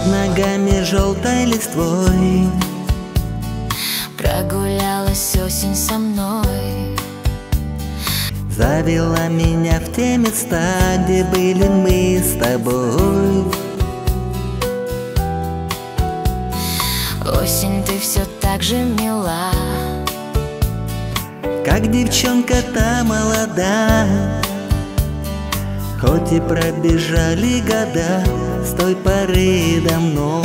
под ногами желтой листвой. Прогулялась осень со мной, завела меня в те места, где были мы с тобой. Осень, ты все так же мила, как девчонка та молода. Хоть и пробежали года с той поры давно.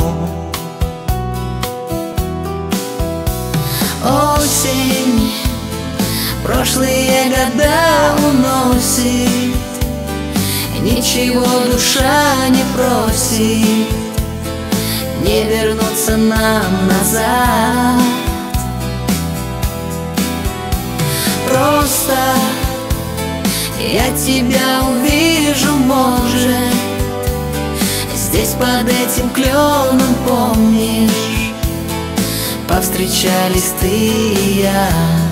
осень прошлые года уносит, ничего душа не просит, не вернуться нам назад. Просто я тебя увижу, может, здесь под этим кленом, помнишь, повстречались ты и я.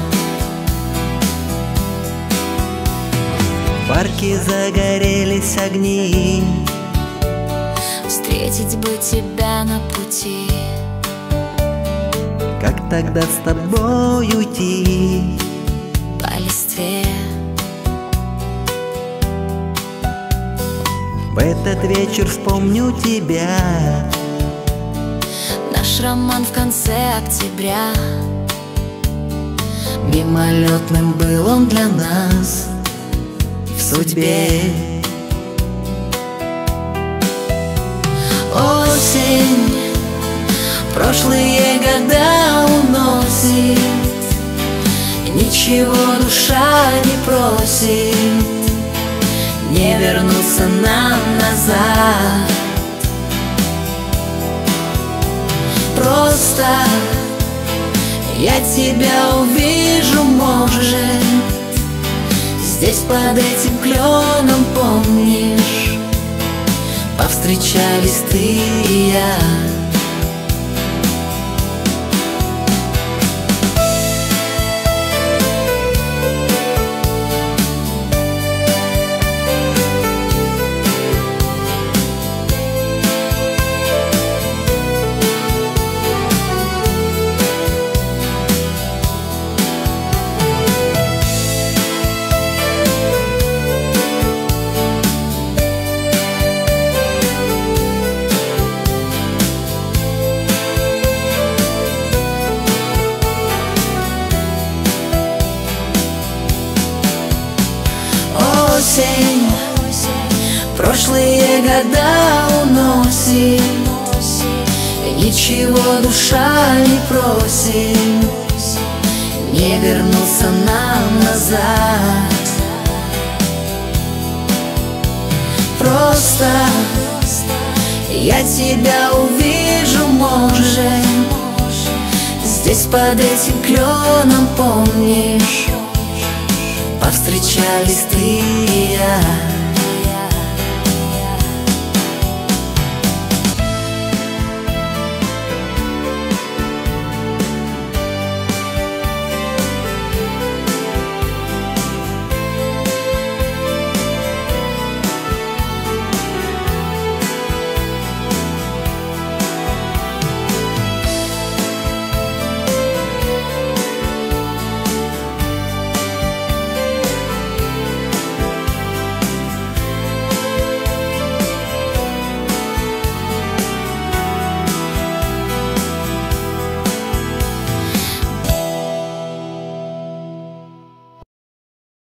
В парке загорелись огни, встретить бы тебя на пути, как тогда с тобой уйти по листве. В этот вечер вспомню тебя, Наш роман в конце октября. мимолетным был он для нас в судьбе. Осень прошлые года уносит, ничего душа не просит, не вернуться нам назад. Просто я тебя увижу, может, здесь под этим кленом, помнишь, повстречались ты и я. Осень прошлые года уносит, ничего душа не просит, не вернуться нам назад. Просто я тебя увижу, может, здесь под этим кленом, помнишь, повстречались ты и я.